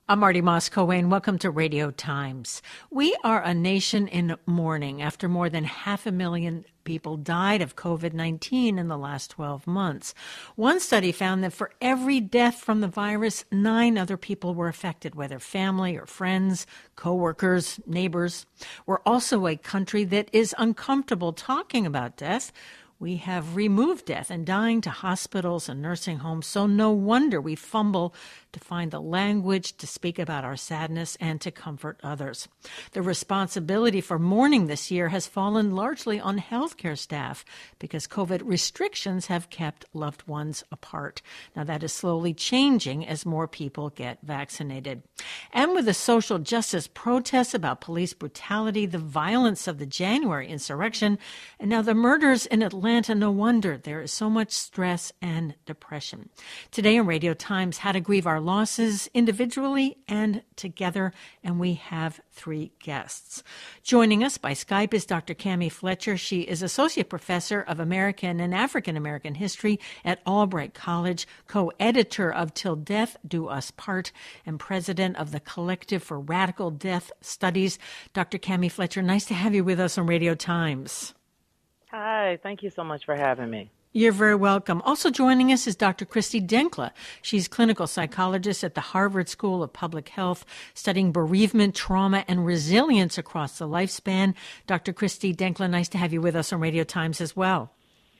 I'm Marty Moss-Coane. Welcome to Radio Times. We are a nation in mourning after more than 500,000 people died of COVID-19 in the last 12 months. One study found that for every death from the virus, 9 other people were affected, whether family or friends, co-workers, neighbors. We're also a country that is uncomfortable talking about death. We have removed death and dying to hospitals and nursing homes, so no wonder we fumble to find the language to speak about our sadness and to comfort others. The responsibility for mourning this year has fallen largely on healthcare staff because COVID restrictions have kept loved ones apart. Now that is slowly changing as more people get vaccinated. And with the social justice protests about police brutality, the violence of the January insurrection, and now the murders in Atlanta, no wonder there is so much stress and depression. Today on Radio Times, how to grieve our losses individually and together, and we have 3 guests. Joining us by Skype is Dr. Cami Fletcher. She is Associate Professor of American and African American History at Albright College, co-editor of Till Death Do Us Part, and president of the Collective for Radical Death Studies. Dr. Cami Fletcher, nice to have you with us on Radio Times. Hi, thank you so much for having me. You're very welcome. Also joining us is Dr. Christy Denkla. She's clinical psychologist at the Harvard School of Public Health, studying bereavement, trauma, and resilience across the lifespan. Dr. Christy Denkla, nice to have you with us on Radio Times as well.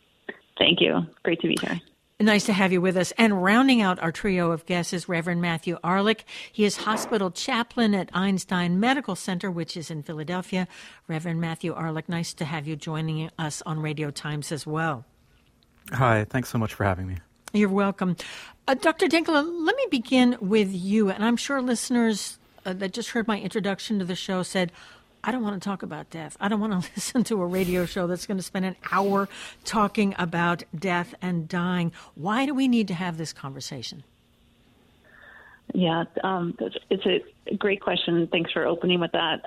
Thank you. Great to be here. Nice to have you with us. And rounding out our trio of guests is Reverend Matthew Arlick. He is hospital chaplain at Einstein Medical Center, which is in Philadelphia. Reverend Matthew Arlick, nice to have you joining us on Radio Times as well. Hi, thanks so much for having me. You're welcome. Dr. Denkla, let me begin with you. And I'm sure listeners that just heard my introduction to the show said, I don't want to talk about death. I don't want to listen to a radio show that's going to spend an hour talking about death and dying. Why do we need to have this conversation? Yeah, it's a great question. Thanks for opening with that.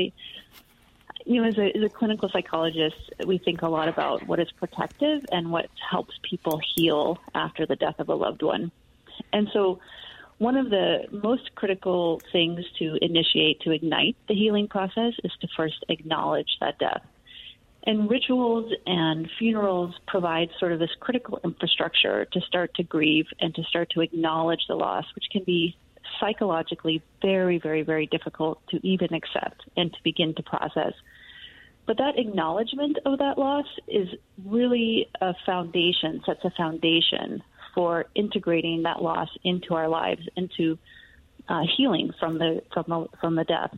As a clinical psychologist, we think a lot about what is protective and what helps people heal after the death of a loved one. And so one of the most critical things to initiate, to ignite the healing process, is to first acknowledge that death. And rituals and funerals provide sort of this critical infrastructure to start to grieve and to start to acknowledge the loss, which can be psychologically very, very, very difficult to even accept and to begin to process. But that acknowledgement of that loss is really sets a foundation for integrating that loss into our lives, into healing from the death.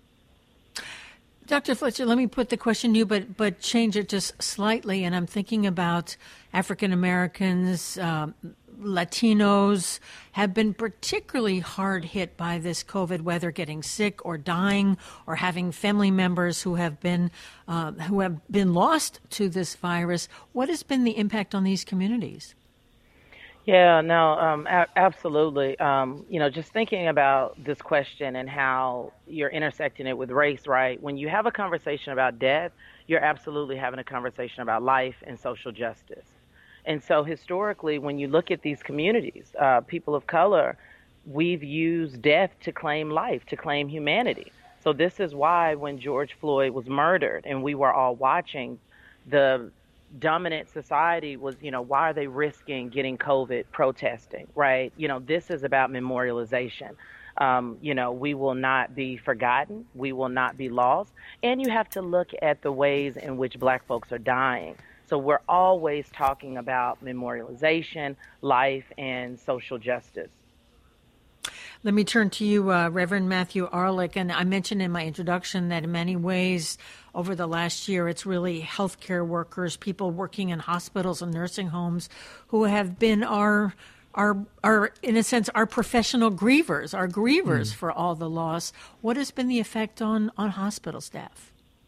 Dr. Fletcher, let me put the question to you, but change it just slightly. And I'm thinking about African Americans, Latinos have been particularly hard hit by this COVID, whether getting sick or dying or having family members who have been lost to this virus. What has been the impact on these communities? Yeah, no, absolutely. Just thinking about this question and how you're intersecting it with race, right? When you have a conversation about death, you're absolutely having a conversation about life and social justice. And so historically, when you look at these communities, people of color, we've used death to claim life, to claim humanity. So this is why when George Floyd was murdered and we were all watching, the dominant society was, why are they risking getting COVID protesting, right? This is about memorialization. We will not be forgotten. We will not be lost. And you have to look at the ways in which Black folks are dying. So we're always talking about memorialization, life, and social justice. Let me turn to you, Reverend Matthew Arlick. And I mentioned in my introduction that in many ways over the last year, it's really healthcare workers, people working in hospitals and nursing homes who have been our in a sense, our professional grievers, for all the loss. What has been the effect on hospital staff?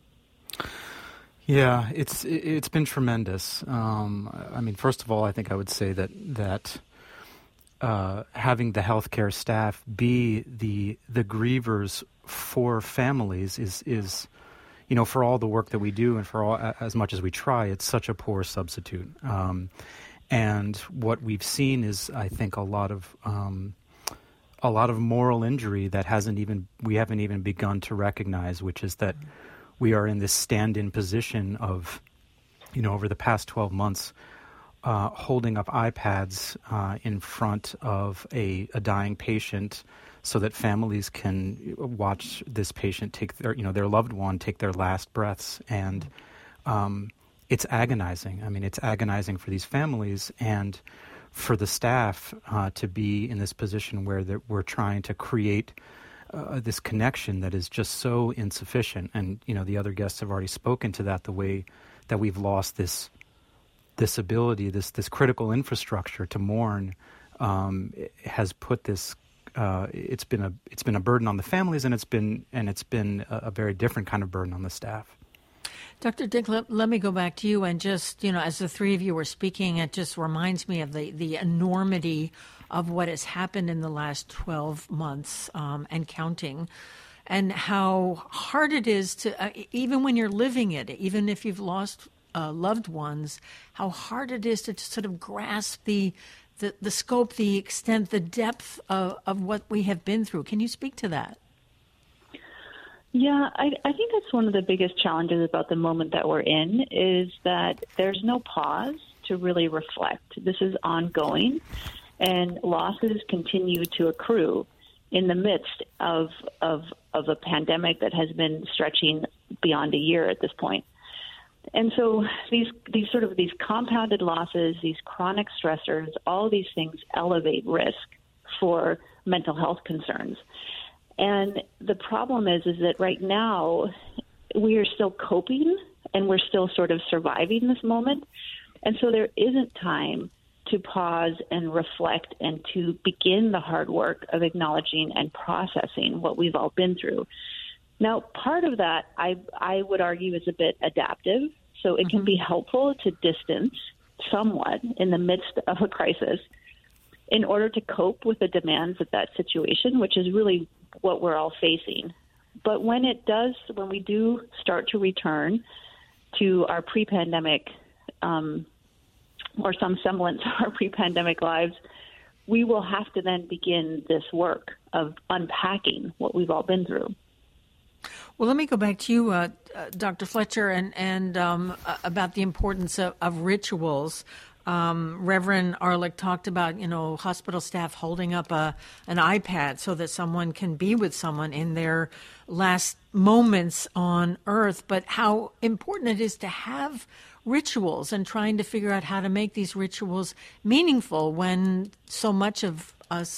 Yeah, it's been tremendous. First of all, I think I would say that having the healthcare staff be the grievers for families is for all the work that we do and for all as much as we try, it's such a poor substitute. And what we've seen is, I think, a lot of a lot of moral injury that we haven't even begun to recognize, which is that we are in this stand-in position of, over the past 12 months, holding up iPads in front of a dying patient so that families can watch this patient take their loved one take their last breaths. And it's agonizing. I mean, it's agonizing for these families and for the staff to be in this position where we're trying to create this connection that is just so insufficient. And, the other guests have already spoken to that, the way that we've lost this ability, this critical infrastructure to mourn, has put this. It's been a burden on the families, and it's been a very different kind of burden on the staff. Dr. Dick, let me go back to you, and just, as the three of you were speaking, it just reminds me of the enormity of what has happened in the last 12 months and counting, and how hard it is to, even when you're living it, even if you've lost loved ones, how hard it is to sort of grasp the scope, the extent, the depth of what we have been through. Can you speak to that? Yeah, I think that's one of the biggest challenges about the moment that we're in, is that there's no pause to really reflect. This is ongoing, and losses continue to accrue in the midst of a pandemic that has been stretching beyond a year at this point. And so these compounded losses, these chronic stressors, all these things elevate risk for mental health concerns. And the problem is that right now we are still coping and we're still sort of surviving this moment. And so there isn't time to pause and reflect and to begin the hard work of acknowledging and processing what we've all been through. Now, part of that, I would argue, is a bit adaptive. So it can be helpful to distance somewhat in the midst of a crisis in order to cope with the demands of that situation, which is really what we're all facing. But when we do start to return to our pre-pandemic or some semblance of our pre-pandemic lives, we will have to then begin this work of unpacking what we've all been through. Well, let me go back to you, Dr. Fletcher, and about the importance of rituals. Reverend Ehrlich talked about, hospital staff holding up an iPad so that someone can be with someone in their last moments on earth, but how important it is to have rituals and trying to figure out how to make these rituals meaningful when so much of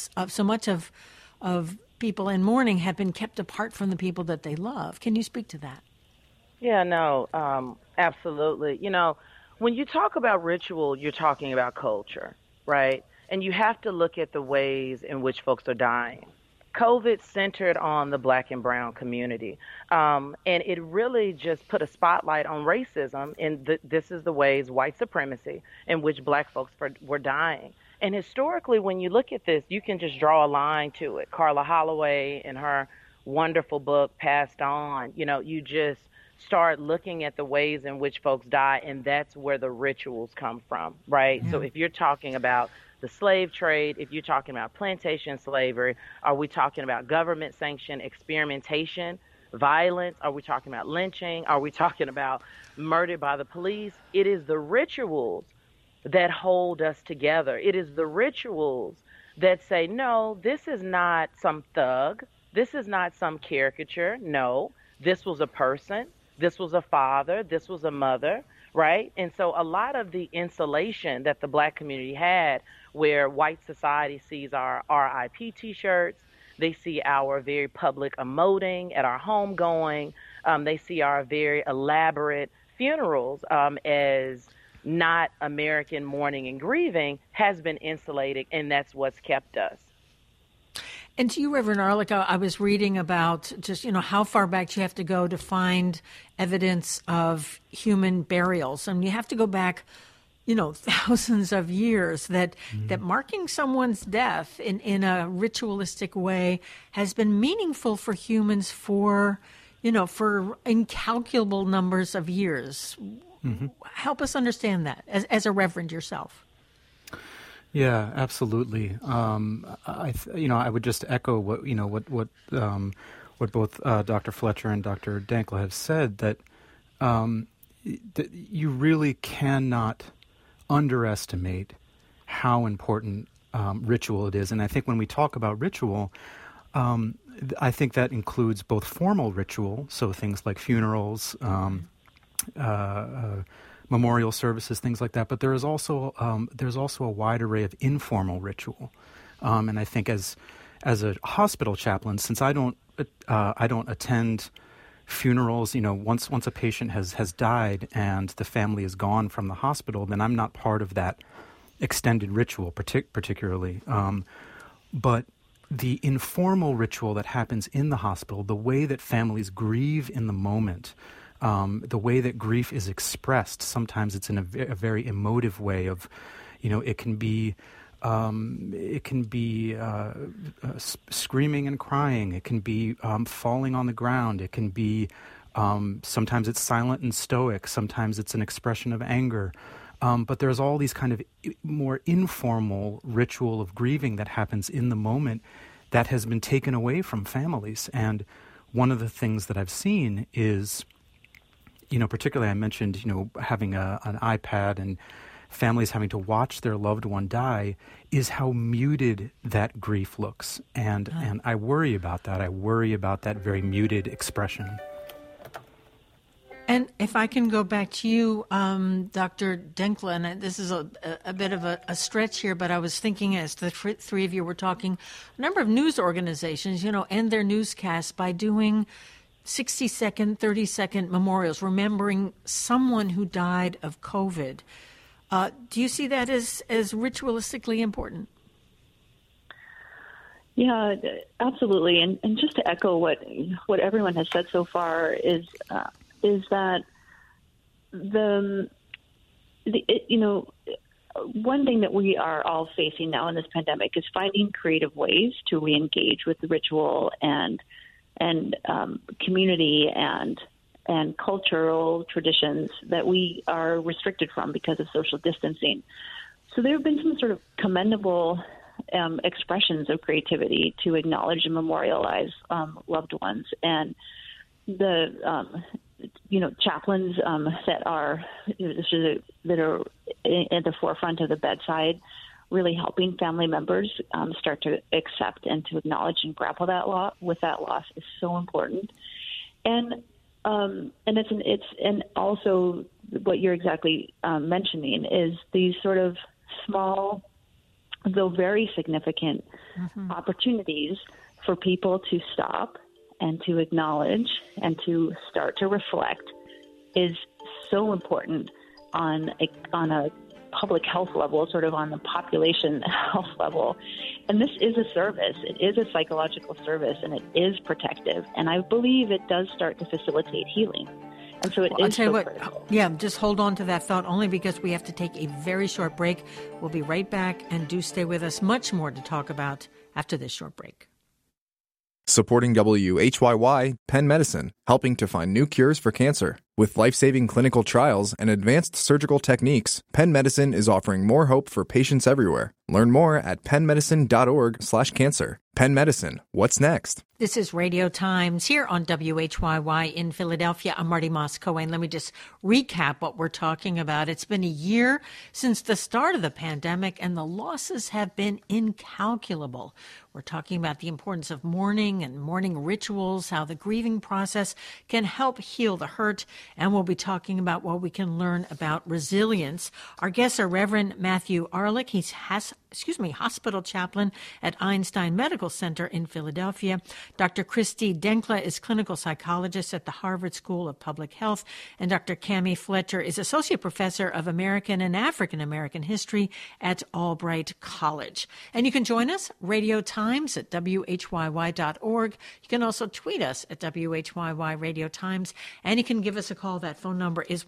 people in mourning have been kept apart from the people that they love. Can you speak to that? Yeah, no, absolutely. When you talk about ritual, you're talking about culture, right? And you have to look at the ways in which folks are dying. COVID centered on the Black and brown community, and it really just put a spotlight on racism, and this is the ways, white supremacy, in which Black folks were dying. And historically, when you look at this, you can just draw a line to it. Carla Holloway, in her wonderful book, Passed On, you just start looking at the ways in which folks die, and that's where the rituals come from, right? Yeah. So if you're talking about the slave trade, if you're talking about plantation slavery, are we talking about government-sanctioned experimentation, violence? Are we talking about lynching? Are we talking about murder by the police? It is the rituals that hold us together. It is the rituals that say, no, this is not some thug. This is not some caricature. No, this was a person. This was a father. This was a mother, right? And so a lot of the insulation that the Black community had, where white society sees our RIP T-shirts, they see our very public emoting at our homegoing, they see our very elaborate funerals as not American mourning and grieving, has been insulated, and that's what's kept us. And to you, Reverend Ehrlich, I was reading about just, how far back you have to go to find evidence of human burials. And you have to go back, thousands of years that marking someone's death in a ritualistic way has been meaningful for humans for incalculable numbers of years. Mm-hmm. Help us understand that as a reverend yourself. Yeah, absolutely. I would just echo what both Dr. Fletcher and Dr. Dankla have said, that you really cannot underestimate how important ritual it is. And I think when we talk about ritual, I think that includes both formal ritual, so things like funerals, memorial services, things like that. But there's also a wide array of informal ritual, and I think as a hospital chaplain, since I don't attend funerals, once a patient has died and the family is gone from the hospital, then I'm not part of that extended ritual, particularly. But the informal ritual that happens in the hospital, the way that families grieve in the moment, the way that grief is expressed, sometimes it's in a very emotive way of, it can be screaming and crying. It can be falling on the ground. It can be sometimes it's silent and stoic. Sometimes it's an expression of anger. But there's all these kind of more informal ritual of grieving that happens in the moment that has been taken away from families. And one of the things that I've seen is, particularly I mentioned, having an iPad and families having to watch their loved one die, is how muted that grief looks. And I worry about that. I worry about that very muted expression. And if I can go back to you, Dr. Dankla, and this is a bit of a stretch here, but I was thinking as the three of you were talking, a number of news organizations, end their newscasts by doing 60-second, 30-second memorials, remembering someone who died of COVID. Do you see that as ritualistically important? Yeah, absolutely. And just to echo what everyone has said so far is that one thing that we are all facing now in this pandemic is finding creative ways to re-engage with the ritual and community and cultural traditions that we are restricted from because of social distancing. So there have been some sort of commendable expressions of creativity to acknowledge and memorialize loved ones, and the chaplains that are at the forefront of the bedside, really helping family members start to accept and to acknowledge and grapple with that loss is so important. And also what you're exactly mentioning is these sort of small, though very significant opportunities for people to stop and to acknowledge and to start to reflect is so important on a public health level, sort of on the population health level. And this is a service. It is a psychological service, and it is protective. And I believe it does start to facilitate healing. And so I'll tell you what, just hold on to that thought, only because we have to take a very short break. We'll be right back, and do stay with us. Much more to talk about after this short break. Supporting WHYY, Penn Medicine, helping to find new cures for cancer. With life-saving clinical trials and advanced surgical techniques, Penn Medicine is offering more hope for patients everywhere. Learn more at pennmedicine.org/cancer. Penn Medicine, what's next? This is Radio Times here on WHYY in Philadelphia. I'm Marty Moss-Cohen. Let me just recap what we're talking about. It's been a year since the start of the pandemic, and the losses have been incalculable. We're talking about the importance of mourning and mourning rituals, how the grieving process can help heal the hurt, and we'll be talking about what we can learn about resilience. Our guests are Reverend Matthew Arlick. He's hospital chaplain at Einstein Medical Center in Philadelphia. Dr. Christy Dankla is clinical psychologist at the Harvard School of Public Health, and Dr. Cami Fletcher is associate professor of American and African American history at Albright College. And you can join us, Radio Times at WHYY.org. You can also tweet us at WHYY Radio Times, and you can give us a call. That phone number is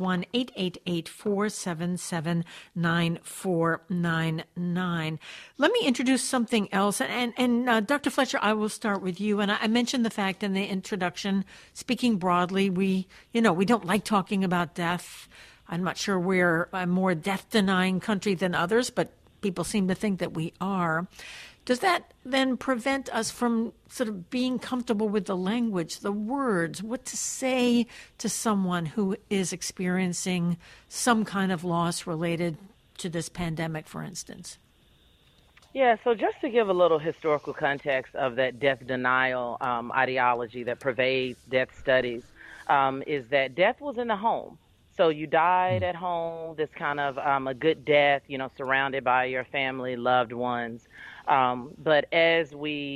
1-888-477-9499. Let me introduce something else. And Dr. Fletcher, I will start with you. And I mentioned the fact in the introduction, speaking broadly, we don't like talking about death. I'm not sure we're a more death-denying country than others, but people seem to think that we are, does that then prevent us from sort of being comfortable with the language, the words, what to say to someone who is experiencing some kind of loss related to this pandemic, for instance? Yeah, so just to give a little historical context of that death denial ideology that pervades death studies, is that death was in the home. So you died at home, this kind of a good death, surrounded by your family, loved ones. But as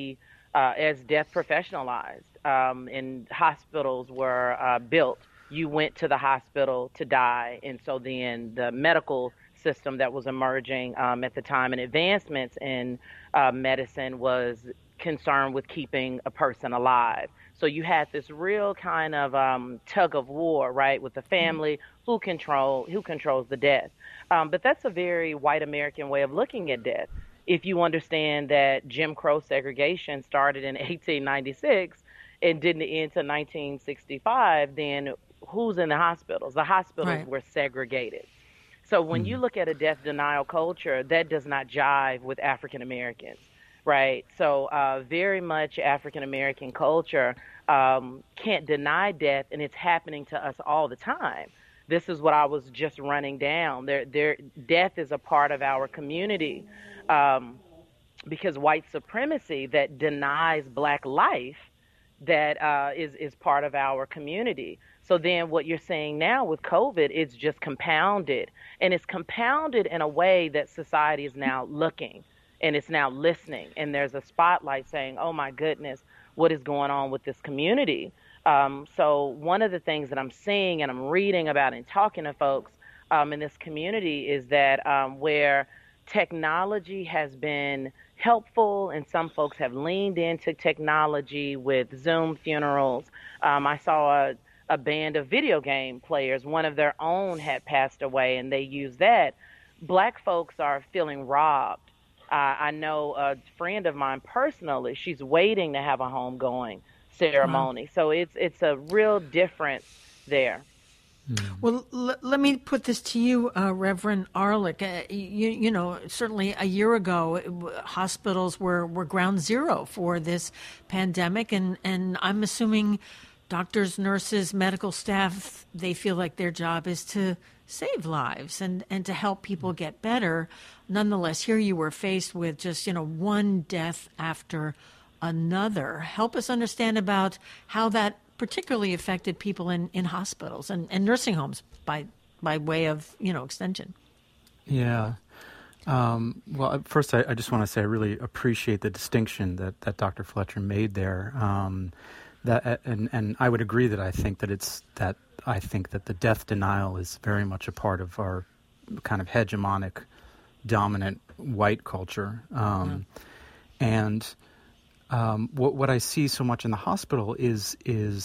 death professionalized and hospitals were built, you went to the hospital to die. And so then the medical system that was emerging at the time and advancements in medicine was concerned with keeping a person alive. So you had this real kind of tug of war, right, with the family, who controls the death. But that's a very white American way of looking at death. If you understand that Jim Crow segregation started in 1896 and didn't end until 1965, then who's in the hospitals? The hospitals were segregated. So when you look at a death denial culture, that does not jive with African Americans, right? So very much African American culture can't deny death, and it's happening to us all the time. This is what I was just running down. Their death is a part of our community because white supremacy that denies black life that is part of our community. So then what you're saying now with COVID is just compounded, and it's compounded in a way that society is now looking and it's now listening, and there's a spotlight saying, oh my goodness, what is going on with this community? So one of the things that I'm seeing and I'm reading about and talking to folks in this community is that where technology has been helpful and some folks have leaned into technology with Zoom funerals. I saw a band of video game players, one of their own had passed away, and they used that. Black folks are feeling robbed. I know a friend of mine personally, she's waiting to have a homegoing ceremony. So it's a real difference there. Well, let me put this to you, Reverend Arlick. You know, certainly a year ago, hospitals were ground zero for this pandemic, and I'm assuming doctors, nurses, medical staff, they feel like their job is to save lives and to help people get better. Nonetheless, here you were faced with just, one death after another. Help us understand about how that particularly affected people in hospitals and nursing homes by way of, extension. Yeah. Well, first, I just want to say I really appreciate the distinction that Dr. Fletcher made there. And I would agree that I think that the death denial is very much a part of our kind of hegemonic, dominant white culture. And what I see so much in the hospital is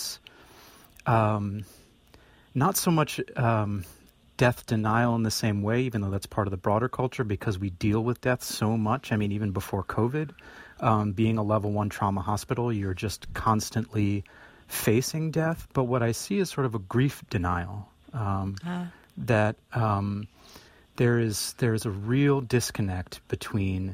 not so much death denial in the same way, even though that's part of the broader culture, because we deal with death so much. I mean, even before COVID, being a level 1 trauma hospital, you're just constantly facing death. But what I see is sort of a grief denial, that there is a real disconnect between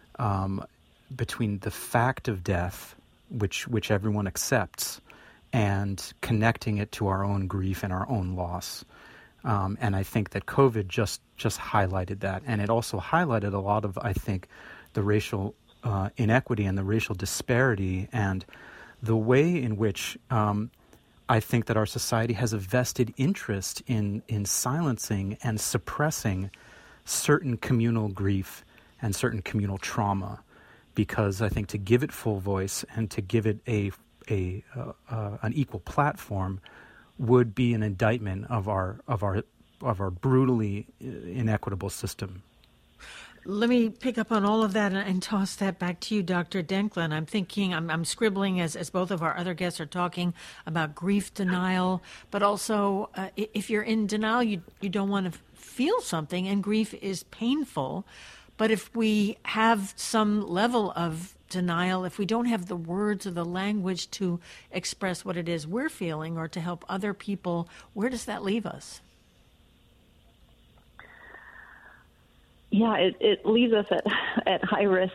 the fact of death, which everyone accepts, and connecting it to our own grief and our own loss. And I think that COVID just highlighted that. And it also highlighted a lot of, I think, the racial inequity and the racial disparity and the way in which I think that our society has a vested interest in silencing and suppressing certain communal grief and certain communal trauma. Because I think to give it full voice and to give it an equal platform would be an indictment of our brutally inequitable system. Let me pick up on all of that and toss that back to you, Dr. Denklen. I'm thinking, I'm scribbling as both of our other guests are talking about grief denial, but also if you're in denial, you don't want to feel something, and grief is painful. But if we have some level of denial, if we don't have the words or the language to express what it is we're feeling or to help other people, where does that leave us? Yeah, it leaves us at high risk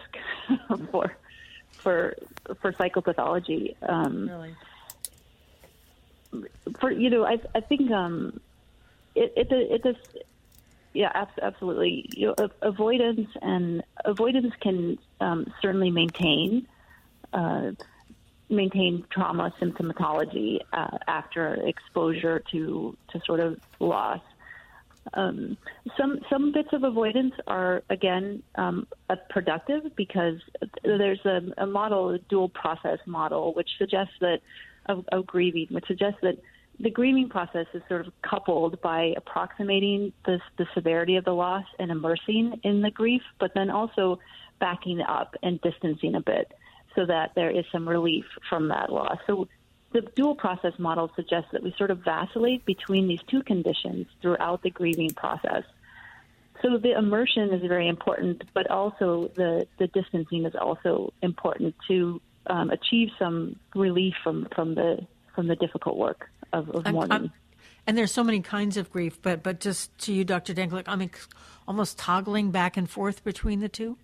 for psychopathology. Really? I think it does. Yeah, absolutely. Avoidance can certainly maintain trauma symptomatology after exposure to sort of loss. Some bits of avoidance are, again, productive because there's a model, a dual process model, which suggests that of grieving, which suggests that the grieving process is sort of coupled by approximating the severity of the loss and immersing in the grief, but then also backing up and distancing a bit so that there is some relief from that loss. So the dual process model suggests that we sort of vacillate between these two conditions throughout the grieving process. So the immersion is very important, but also the distancing is also important to achieve some relief from the difficult work of mourning. And there's so many kinds of grief, but just to you, Dr. Denkler, I mean, almost toggling back and forth between the two?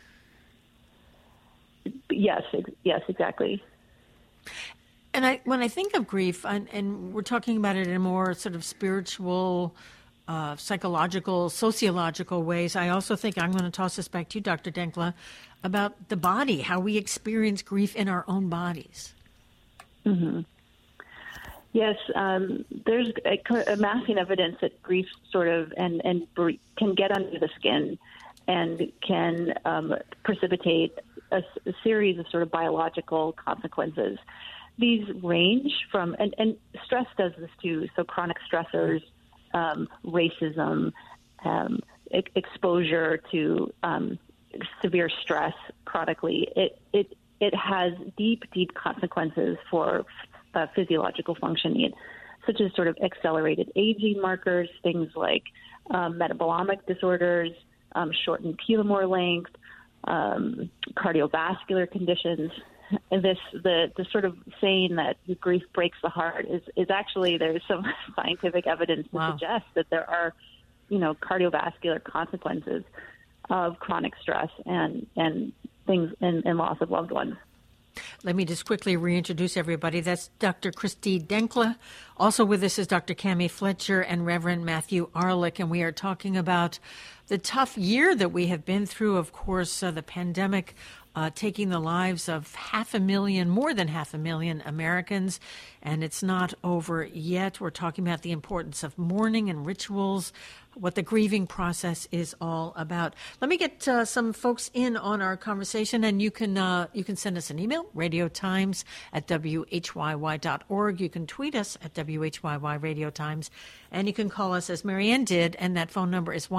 Yes, exactly. And when I think of grief, and we're talking about it in a more sort of spiritual, psychological, sociological ways, I also think I'm going to toss this back to you, Dr. Denkler, about the body, how we experience grief in our own bodies. Mm-hmm. Yes, there's amassing evidence that grief sort of and can get under the skin and can precipitate a series of sort of biological consequences. These range from, and stress does this too, so chronic stressors, racism, exposure to severe stress chronically, it has deep consequences for physiological functioning, such as sort of accelerated aging markers, things like metabolomic disorders, shortened telomere length, cardiovascular conditions. And the sort of saying that grief breaks the heart is actually, there's some scientific evidence to suggest that there are, cardiovascular consequences of chronic stress and things and loss of loved ones. Let me just quickly reintroduce everybody. That's Dr. Christy Denkler. Also with us is Dr. Cami Fletcher and Reverend Matthew Arlick, and we are talking about the tough year that we have been through. Of course, the pandemic taking the lives of more than 500,000 Americans, and it's not over yet. We're talking about the importance of mourning and rituals, what the grieving process is all about. Let me get some folks in on our conversation, and you can send us an email, radiotimes@whyy.org. You can tweet us at WHYY Radio Times, and you can call us as Marianne did, and that phone number is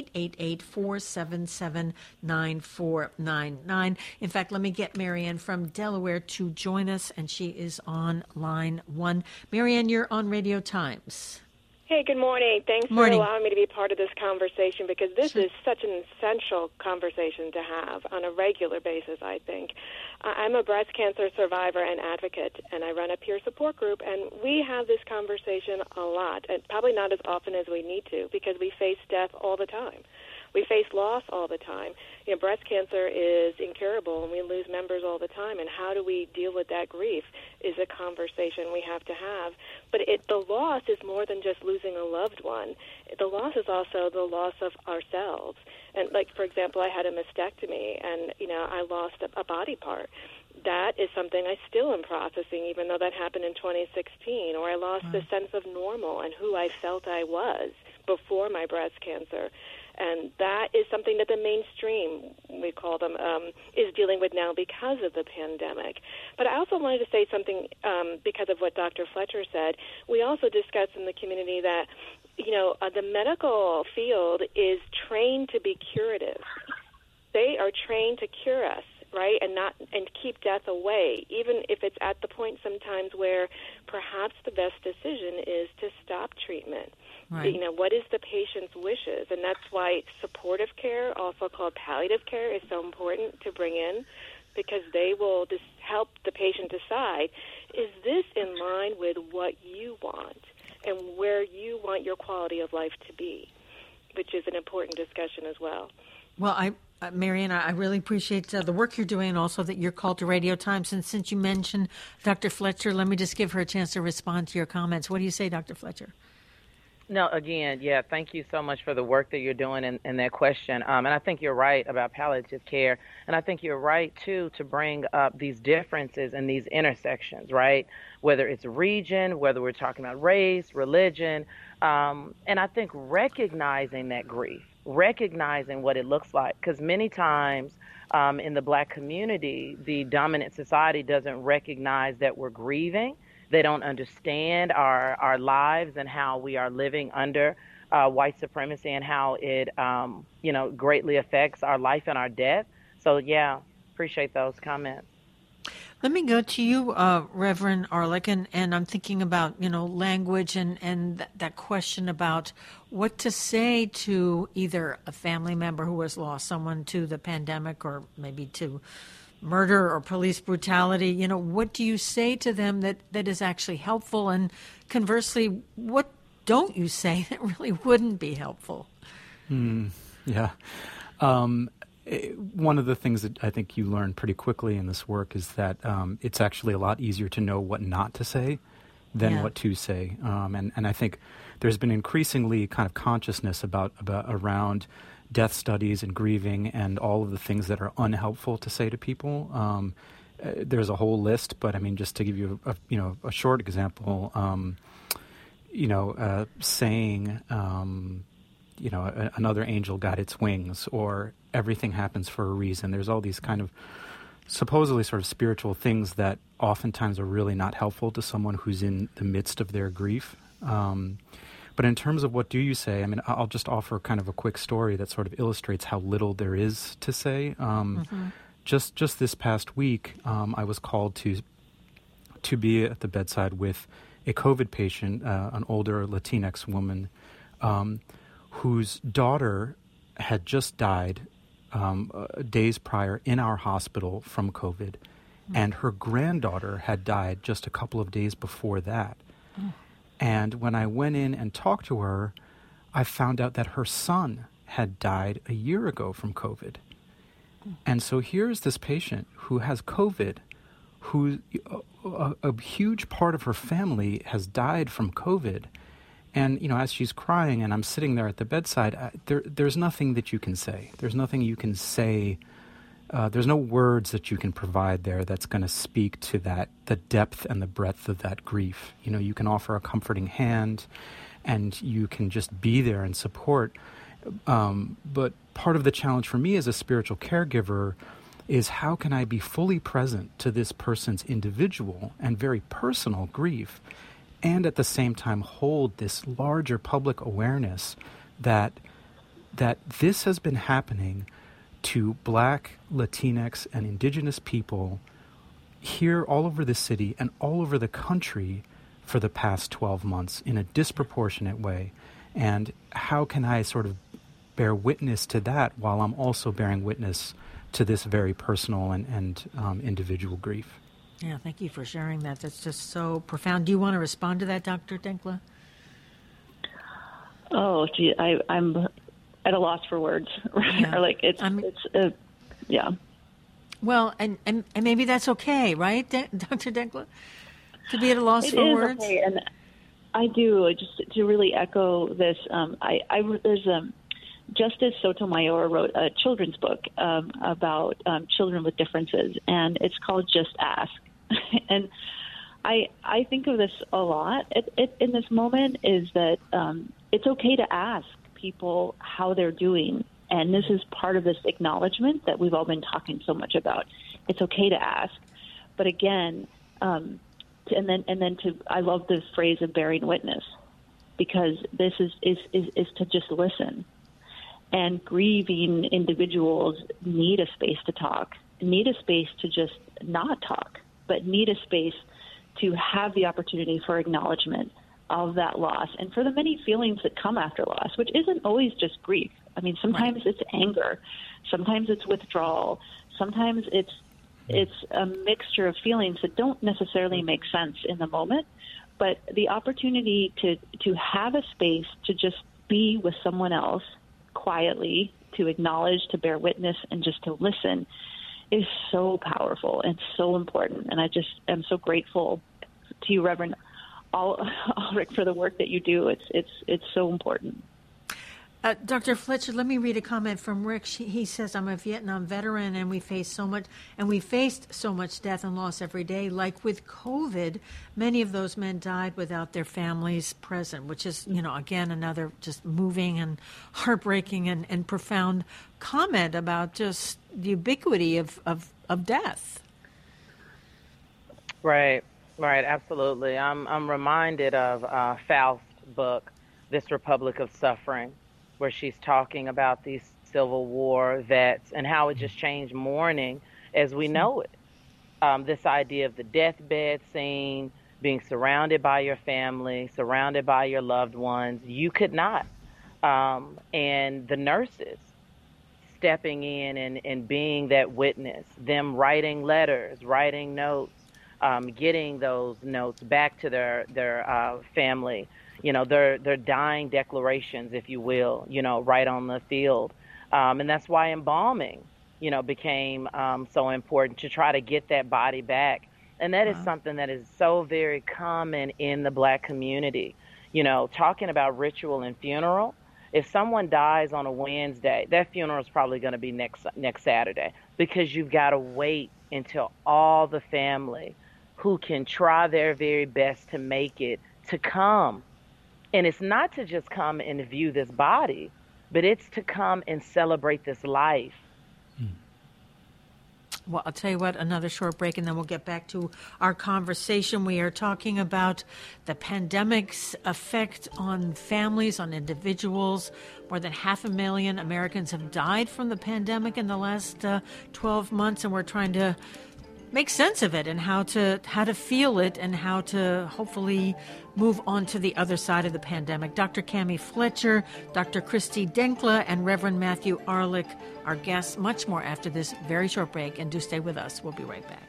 1-888-477-9499. In fact, let me get Marianne from Delaware to join us, and she is on line 1. Marianne, you're on Radio Times. Hey, good morning. Thanks for allowing me to be part of this conversation, because this is such an essential conversation to have on a regular basis, I think. I'm a breast cancer survivor and advocate, and I run a peer support group, and we have this conversation a lot, and probably not as often as we need to, because we face death all the time. We face loss all the time. Breast cancer is incurable, and we lose members all the time. And how do we deal with that grief is a conversation we have to have. But the loss is more than just losing a loved one. The loss is also the loss of ourselves. And, for example, I had a mastectomy, and, I lost a body part. That is something I still am processing, even though that happened in 2016. Or I lost the sense of normal and who I felt I was before my breast cancer. And that is something that the mainstream, we call them, is dealing with now because of the pandemic. But I also wanted to say something because of what Dr. Fletcher said. We also discussed in the community that, the medical field is trained to be curative. They are trained to cure us, right, and keep death away, even if it's at the point sometimes where perhaps the best decision is to stop treatment. Right. What is the patient's wishes? And that's why supportive care, also called palliative care, is so important to bring in, because they will just help the patient decide, is this in line with what you want and where you want your quality of life to be? which is an important discussion as well. Well, Marian, I really appreciate the work you're doing and also that you're called to Radio Times. And since you mentioned Dr. Fletcher, let me just give her a chance to respond to your comments. What do you say, Dr. Fletcher? No, again, thank you so much for the work that you're doing in that question. And I think you're right about palliative care. And I think you're right, too, to bring up these differences and these intersections, right? Whether it's region, whether we're talking about race, religion. And I think recognizing that grief, recognizing what it looks like, because many times in the Black community, the dominant society doesn't recognize that we're grieving. They don't understand our lives and how we are living under white supremacy and how it, greatly affects our life and our death. So, appreciate those comments. Let me go to you, Reverend Ehrlich, and I'm thinking about, language and that question about what to say to either a family member who has lost someone to the pandemic or maybe to murder or police brutality. What do you say to them that is actually helpful? And conversely, what don't you say that really wouldn't be helpful? One of the things that I think you learn pretty quickly in this work is that it's actually a lot easier to know what not to say than what to say. And I think there's been increasingly kind of consciousness around death studies and grieving and all of the things that are unhelpful to say to people. There's a whole list, but I mean, just to give you a short example, saying, another angel got its wings, or everything happens for a reason. There's all these kind of supposedly sort of spiritual things that oftentimes are really not helpful to someone who's in the midst of their grief. But in terms of what do you say, I mean, I'll just offer kind of a quick story that sort of illustrates how little there is to say. Just this past week, I was called to be at the bedside with a COVID patient, an older Latinx woman, whose daughter had just died days prior in our hospital from COVID, and her granddaughter had died just a couple of days before that. And when I went in and talked to her, I found out that her son had died a year ago from COVID. And so here's this patient who has COVID, who a huge part of her family has died from COVID. And, as she's crying and I'm sitting there at the bedside, there's nothing that you can say. There's nothing you can say. There's no words that you can provide there that's going to speak to the depth and the breadth of that grief. You can offer a comforting hand and you can just be there and support. But part of the challenge for me as a spiritual caregiver is how can I be fully present to this person's individual and very personal grief, and at the same time hold this larger public awareness that this has been happening to Black, Latinx, and Indigenous people here all over the city and all over the country for the past 12 months in a disproportionate way. And how can I sort of bear witness to that while I'm also bearing witness to this very personal and individual grief? Yeah, thank you for sharing that. That's just so profound. Do you want to respond to that, Dr. Denkla? Oh, gee, I'm at a loss for words. Yeah. Yeah. Well, and maybe that's okay, right, Dr. Denkla? To be at a loss for words? Okay, and I do, just to really echo this, there's Justice Sotomayor wrote a children's book about children with differences, and it's called Just Ask. And I think of this a lot in this moment, is that it's okay to ask people how they're doing. And this is part of this acknowledgement that we've all been talking so much about. It's okay to ask. But again, I love this phrase of bearing witness, because this is to just listen. And grieving individuals need a space to talk, need a space to just not talk, but need a space to have the opportunity for acknowledgement of that loss and for the many feelings that come after loss, which isn't always just grief. I mean, sometimes it's anger, sometimes it's withdrawal, sometimes it's a mixture of feelings that don't necessarily make sense in the moment, but the opportunity to have a space to just be with someone else quietly, to acknowledge, to bear witness, and just to listen is so powerful and so important. And I just am so grateful to you, Reverend Ulrich, for the work that you do. It's so important. Dr. Fletcher, let me read a comment from Rick. He says, I'm a Vietnam veteran, and we faced so much death and loss every day. Like with COVID, many of those men died without their families present, which is, again, another just moving and heartbreaking and profound comment about just the ubiquity of death. Right, absolutely. I'm reminded of Faust's book, This Republic of Suffering, where she's talking about these Civil War vets and how it just changed mourning as we know it. This idea of the deathbed scene, being surrounded by your family, surrounded by your loved ones. You could not. And the nurses stepping in and being that witness, them writing letters, writing notes, getting those notes back to their family. Their dying declarations, if you will, right on the field. And that's why embalming, became so important, to try to get that body back. And that is something that is so very common in the Black community. Talking about ritual and funeral, if someone dies on a Wednesday, that funeral is probably going to be next Saturday, because you've got to wait until all the family who can try their very best to make it to come. And it's not to just come and view this body, but it's to come and celebrate this life. Well, I'll tell you what, another short break, and then we'll get back to our conversation. We are talking about the pandemic's effect on families, on individuals. More than 500,000 Americans have died from the pandemic in the last 12 months, and we're trying to make sense of it and how to feel it and how to hopefully move on to the other side of the pandemic. Dr. Cami Fletcher, Dr. Christy Denkla, and Reverend Matthew Arlick are guests. Much more after this very short break, and do stay with us. We'll be right back.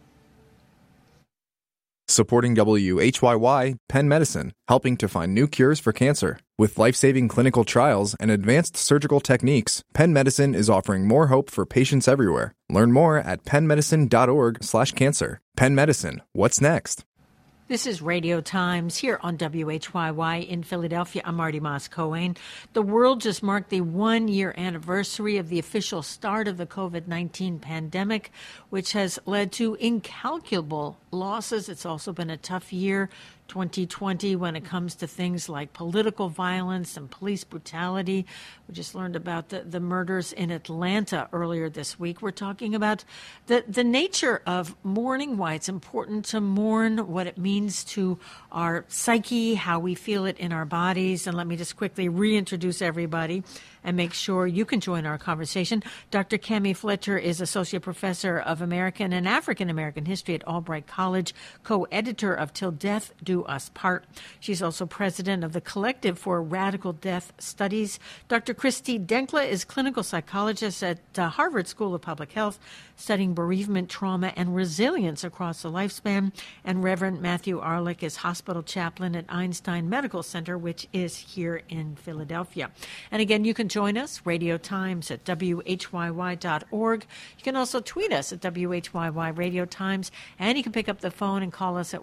Supporting WHYY, Penn Medicine, helping to find new cures for cancer. With life-saving clinical trials and advanced surgical techniques, Penn Medicine is offering more hope for patients everywhere. Learn more at pennmedicine.org/cancer. Penn Medicine, what's next? This is Radio Times here on WHYY in Philadelphia. I'm Marty Moss-Cohen. The world just marked the 1-year anniversary of the official start of the COVID-19 pandemic, which has led to incalculable losses. It's also been a tough year, 2020, when it comes to things like political violence and police brutality. We just learned about the murders in Atlanta earlier this week. We're talking about the nature of mourning, why it's important to mourn, what it means to our psyche, how we feel it in our bodies. And let me just quickly reintroduce everybody and make sure you can join our conversation. Dr. Cami Fletcher is Associate Professor of American and African American History at Albright College, co-editor of Till Death Do Us Part. She's also president of the Collective for Radical Death Studies. Dr. Christy Denkla is clinical psychologist at Harvard School of Public Health, studying bereavement, trauma, and resilience across the lifespan. And Reverend Matthew Arlick is hospital chaplain at Einstein Medical Center, which is here in Philadelphia. And again, you can join us, Radio Times at WHYY.org. You can also tweet us at WHYY Radio Times, and you can pick up the phone and call us at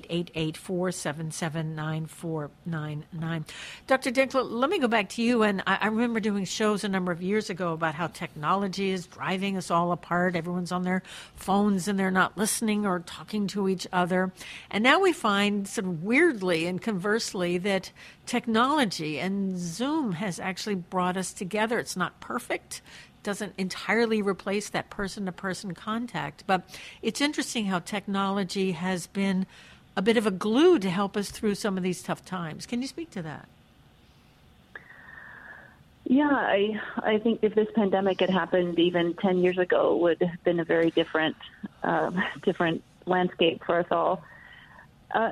1-888-477-9499. Dr. Denkla, let me go back to you. And I remember doing shows a number of years ago about how technology is driving us all apart. Everyone's on their phones and they're not listening or talking to each other. And now we find sort of weirdly and conversely that technology and Zoom has actually brought us together. It's not perfect. It doesn't entirely replace that person-to-person contact. But it's interesting how technology has been a bit of a glue to help us through some of these tough times. Can you speak to that? Yeah, I think if this pandemic had happened even 10 years ago, it would have been a very different landscape for us all. I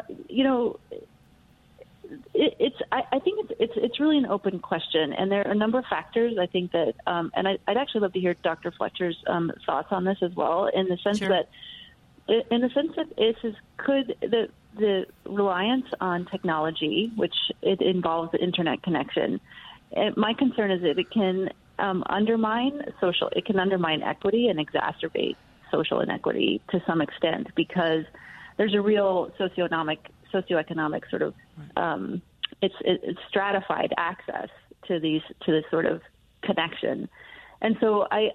think it's really an open question, and there are a number of factors. I think that, and I'd actually love to hear Dr. Fletcher's thoughts on this as well, in the sense that could the reliance on technology, which it involves the internet connection, my concern is that it can undermine equity and exacerbate social inequity to some extent, because there's a real socioeconomic sort of it's stratified access to this sort of connection. And so I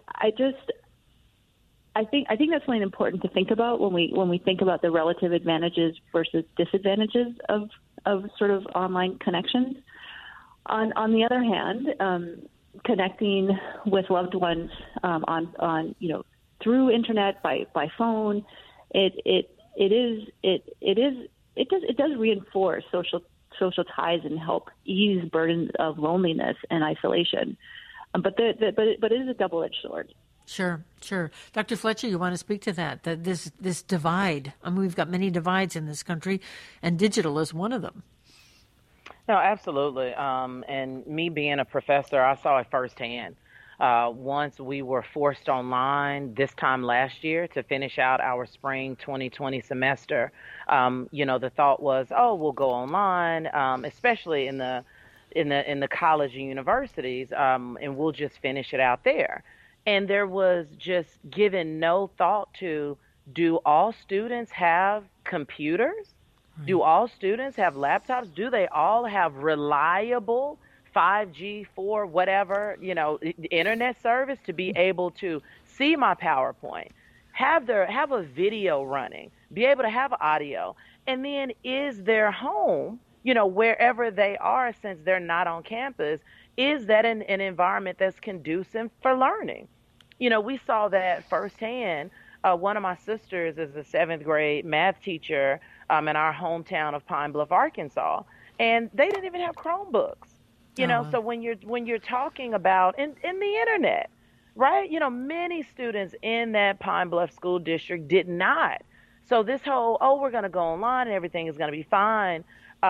think that's something important to think about when we think about the relative advantages versus disadvantages of sort of online connections. On the other hand, connecting with loved ones on through internet, by phone, it does reinforce social ties and help ease burdens of loneliness and isolation. But it is a double-edged sword. Sure. Dr. Fletcher, you want to speak to that this divide? I mean, we've got many divides in this country, and digital is one of them. No, absolutely. And me being a professor, I saw it firsthand. Once we were forced online this time last year to finish out our spring 2020 semester, the thought was, we'll go online, especially in the college and universities, and we'll just finish it out there. And there was just given no thought to, do all students have computers? Right. Do all students have laptops? Do they all have reliable 5G, 4, whatever, internet service to be able to see my PowerPoint, have a video running, be able to have audio? And then is their home, wherever they are, since they're not on campus, is that an environment that's conducive for learning? We saw that firsthand. One of my sisters is a 7th grade math teacher in our hometown of Pine Bluff, Arkansas, and they didn't even have Chromebooks. So when you're talking about in the internet, right? Many students in that Pine Bluff school district did not. So this whole, we're going to go online and everything is going to be fine,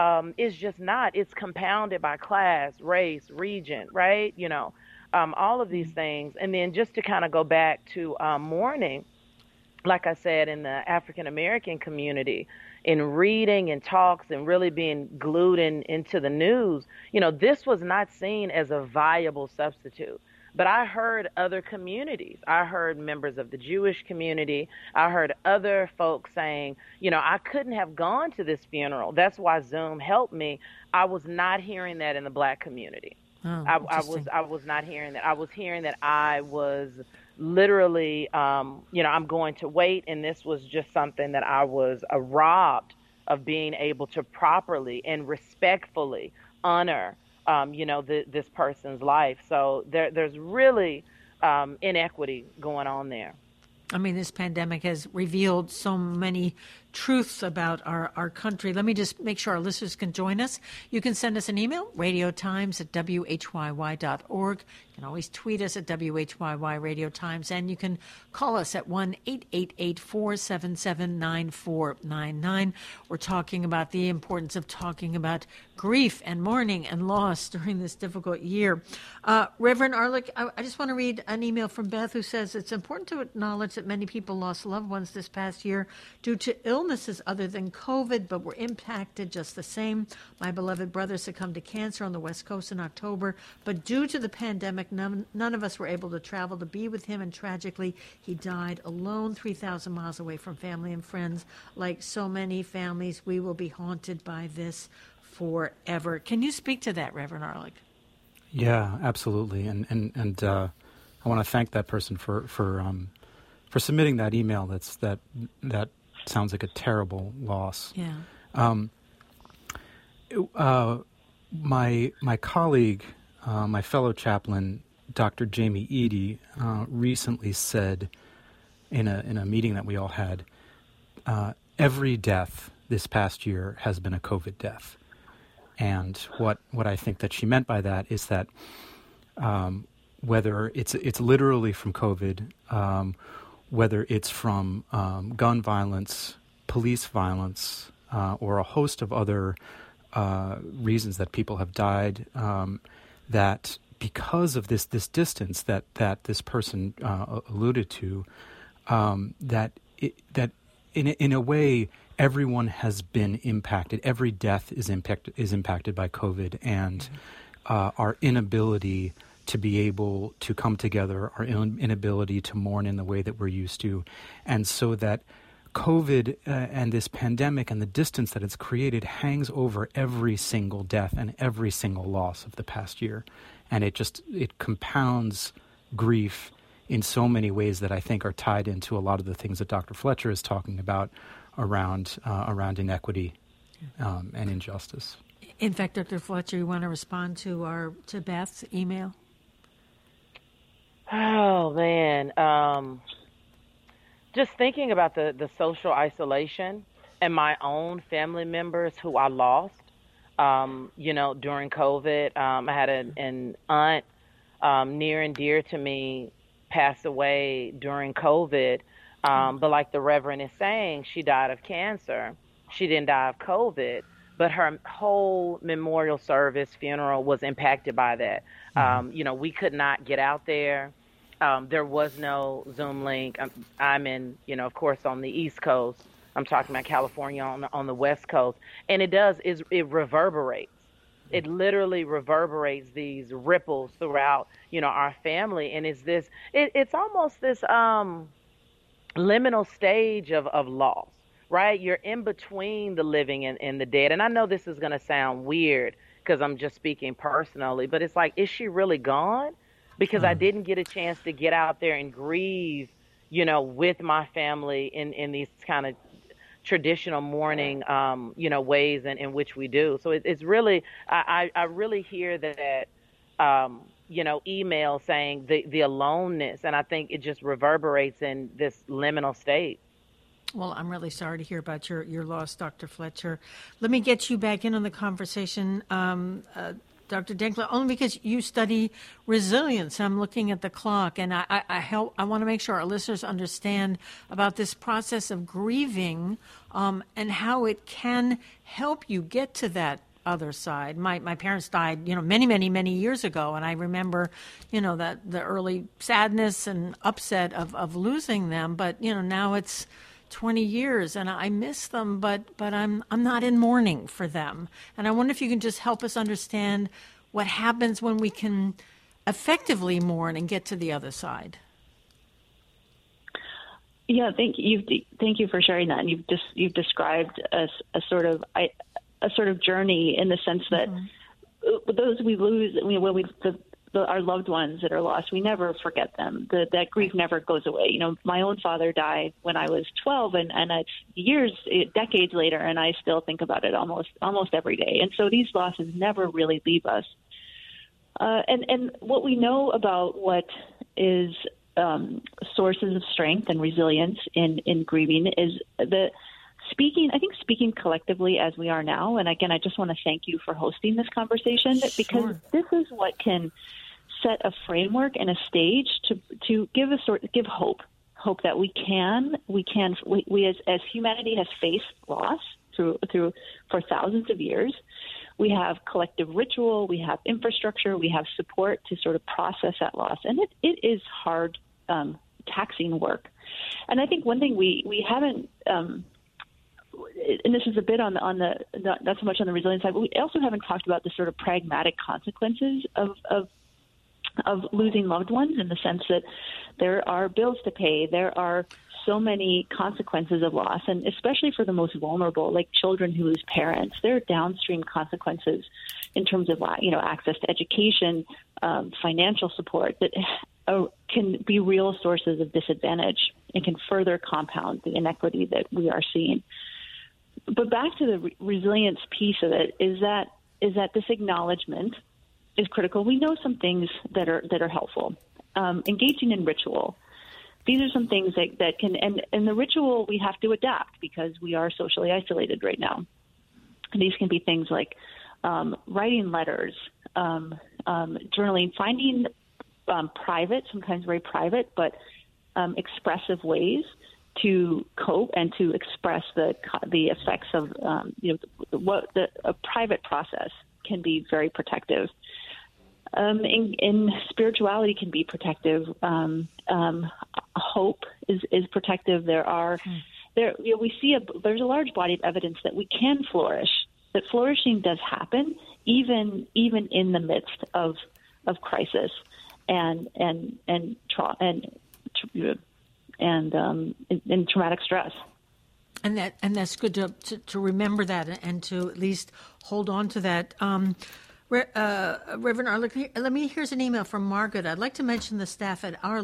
is just not. It's compounded by class, race, region, right? All of these things. And then just to kind of go back to mourning, like I said, in the African American community, in reading and talks and really being glued into the news, this was not seen as a viable substitute. But I heard other communities. I heard members of the Jewish community. I heard other folks saying, I couldn't have gone to this funeral. That's why Zoom helped me. I was not hearing that in the Black community. I was not hearing that. I was hearing that I was literally, I'm going to wait, and this was just something that I was robbed of being able to properly and respectfully honor, this person's life. So there's really inequity going on there. I mean, this pandemic has revealed so many truths about our country. Let me just make sure our listeners can join us. You can send us an email, radiotimes@whyy.org. You can always tweet us at WHYY Radio Times, and you can call us at 1-888-477-9499. We're talking about the importance of talking about grief and mourning and loss during this difficult year. Reverend Arlick, I just want to read an email from Beth, who says it's important to acknowledge that many people lost loved ones this past year due to illnesses other than COVID, but were impacted just the same. My beloved brother succumbed to cancer on the West Coast in October, but due to the pandemic, none of us were able to travel to be with him, and tragically, he died alone 3,000 miles away from family and friends. Like so many families, we will be haunted by this forever. Can you speak to that, Reverend Arlick? Yeah, absolutely. And I want to thank that person for submitting that email. That sounds like a terrible loss. Yeah. My colleague, my fellow chaplain, Dr. Jamie Eady, recently said in a meeting that we all had, every death this past year has been a COVID death. And what I think that she meant by that is that whether it's literally from COVID, whether it's from gun violence, police violence, or a host of other reasons that people have died, that because of this distance that this person alluded to, that in a way everyone has been impacted. Every death is impacted by COVID, and our inability to be able to come together, our inability to mourn in the way that we're used to. And so that COVID and this pandemic and the distance that it's created hangs over every single death and every single loss of the past year. And it compounds grief in so many ways that I think are tied into a lot of the things that Dr. Fletcher is talking about around inequity and injustice. In fact, Dr. Fletcher, you want to respond to Beth's email? Oh, man. Just thinking about the social isolation and my own family members who I lost, during COVID. I had an aunt near and dear to me pass away during COVID. But like the Reverend is saying, she died of cancer. She didn't die of COVID, but her whole memorial service, funeral was impacted by that. We could not get out there. There was no Zoom link. I'm in, of course, on the East Coast. I'm talking about California on the West Coast. And it reverberates. It literally reverberates these ripples throughout, our family. And it's almost this liminal stage of loss, right? You're in between the living and the dead. And I know this is going to sound weird because I'm just speaking personally, but it's like, is she really gone? Because I didn't get a chance to get out there and grieve, with my family in these kind of traditional mourning, ways in which we do. So it's really, I really hear that, email saying the aloneness, and I think it just reverberates in this liminal state. Well, I'm really sorry to hear about your loss, Dr. Fletcher. Let me get you back in on the conversation, Dr. Denkler, only because you study resilience. I'm looking at the clock, and I want to make sure our listeners understand about this process of grieving and how it can help you get to that other side. My parents died, many, many, many years ago, and I remember, that the early sadness and upset of losing them. But now it's 20 years, and I miss them, but I'm not in mourning for them. And I wonder if you can just help us understand what happens when we can effectively mourn and get to the other side. Yeah, thank you for sharing that. And you've described a sort of journey in the sense that those we lose, our loved ones that are lost, we never forget them. That grief never goes away. My own father died when I was 12, and it's decades later, and I still think about it almost every day. And so these losses never really leave us. And what we know about what is sources of strength and resilience in grieving is speaking collectively as we are now. And again, I just want to thank you for hosting this conversation, because this is what can set a framework and a stage to give hope that we as humanity has faced loss through for thousands of years. We have collective ritual, we have infrastructure, we have support to sort of process that loss. And it is hard, taxing work. And I think one thing we haven't, and this is a bit on the not so much on the resilience side, but we also haven't talked about the sort of pragmatic consequences of losing loved ones, in the sense that there are bills to pay, there are so many consequences of loss, and especially for the most vulnerable, like children who lose parents, there are downstream consequences in terms of access to education, financial support that can be real sources of disadvantage and can further compound the inequity that we are seeing. But back to the resilience piece of it is that this acknowledgement is critical. We know some things that are helpful. Engaging in ritual. These are some things that can, and the ritual we have to adapt because we are socially isolated right now. And these can be things like writing letters, journaling, finding private, sometimes very private, but expressive ways to cope and to express the effects of a private process can be very protective. In spirituality can be protective. Hope is protective. There's a large body of evidence that we can flourish that flourishing does happen even in the midst of crisis and traumatic stress. And that's good to remember that and to at least hold on to that. Reverend Arlick, here's an email from Margaret. I'd like to mention the staff at our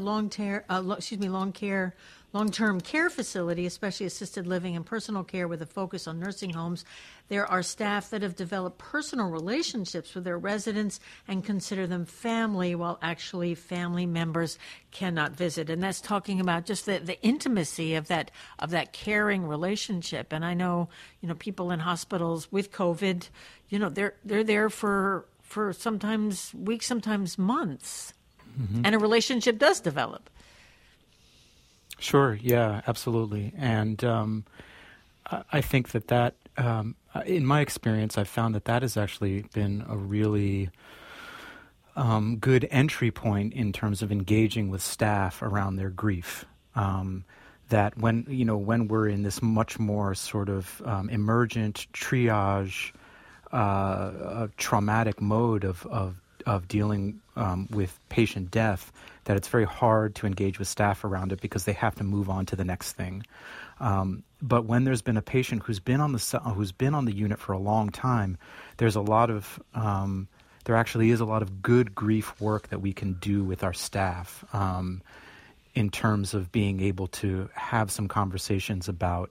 long-term care facility, especially assisted living and personal care with a focus on nursing homes. There are staff that have developed personal relationships with their residents and consider them family, while actually family members cannot visit. And that's talking about just the intimacy of that caring relationship. And I know, people in hospitals with COVID, they're there for sometimes weeks, sometimes months, and a relationship does develop. Sure. Yeah, absolutely. And I think that in my experience, I've found that has actually been a really good entry point in terms of engaging with staff around their grief. That when we're in this much more sort of emergent triage, traumatic mode of dealing with patient death, that it's very hard to engage with staff around it because they have to move on to the next thing. But when there's been a patient who's been on the unit for a long time, there actually is a lot of good grief work that we can do with our staff in terms of being able to have some conversations about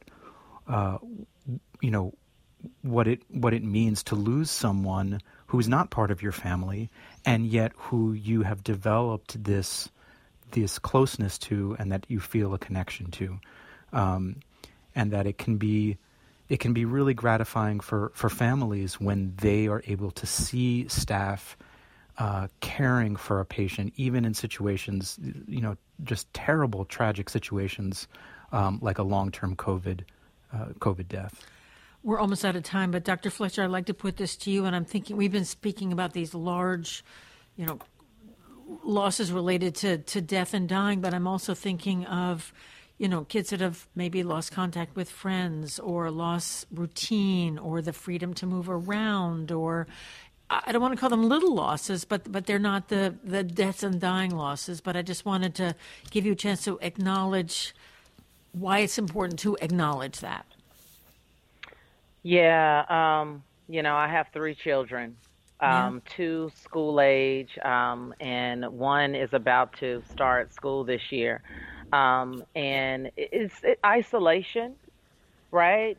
what it means to lose someone who's not part of your family, and yet who you have developed this closeness to, and that you feel a connection to, and that it can be really gratifying for families when they are able to see staff caring for a patient, even in situations, just terrible, tragic situations like a long-term COVID death. We're almost out of time, but Dr. Fletcher, I'd like to put this to you, and I'm thinking we've been speaking about these large, losses related to death and dying, but I'm also thinking of, kids that have maybe lost contact with friends or lost routine or the freedom to move around, or I don't want to call them little losses, but they're not the deaths and dying losses. But I just wanted to give you a chance to acknowledge why it's important to acknowledge that. Yeah, I have 3 children, 2 school age, and one is about to start school this year. And it's isolation, right?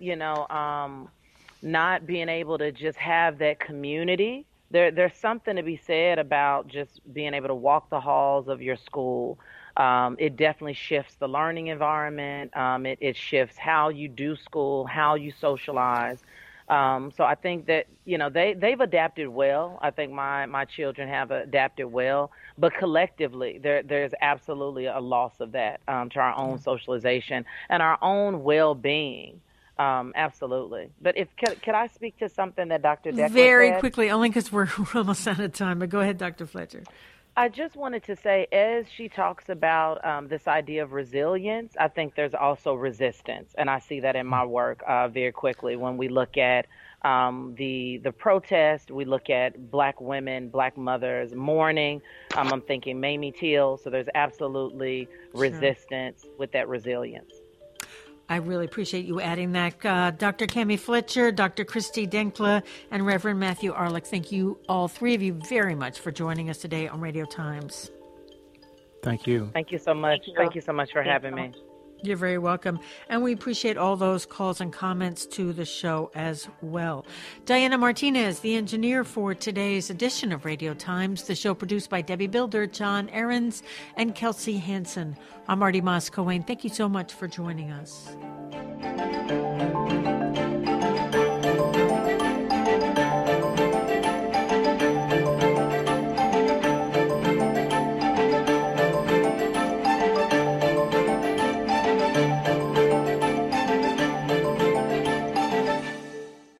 Not being able to just have that community. There's something to be said about just being able to walk the halls of your school. It definitely shifts the learning environment. It shifts how you do school, how you socialize. So I think that, they've adapted well. I think my children have adapted well. But collectively, there's absolutely a loss of that to our own socialization and our own well-being. Absolutely. But could I speak to something that Dr. Deckler Very said? quickly, only because we're almost out of time. But go ahead, Dr. Fletcher. I just wanted to say, as she talks about this idea of resilience, I think there's also resistance. And I see that in my work very quickly when we look at the protest, we look at Black women, Black mothers mourning. I'm thinking Mamie Till. So there's absolutely resistance with that resilience. I really appreciate you adding that. Dr. Cami Fletcher, Dr. Christy Denkla, and Reverend Matthew Arlick, thank you, all 3 of you, very much for joining us today on Radio Times. Thank you. Thank you so much. Thank you so much for having me. You're very welcome. And we appreciate all those calls and comments to the show as well. Diana Martinez, the engineer for today's edition of Radio Times, the show produced by Debbie Builder, John Ahrens, and Kelsey Hansen. I'm Marty Moss-Cohen. Thank you so much for joining us.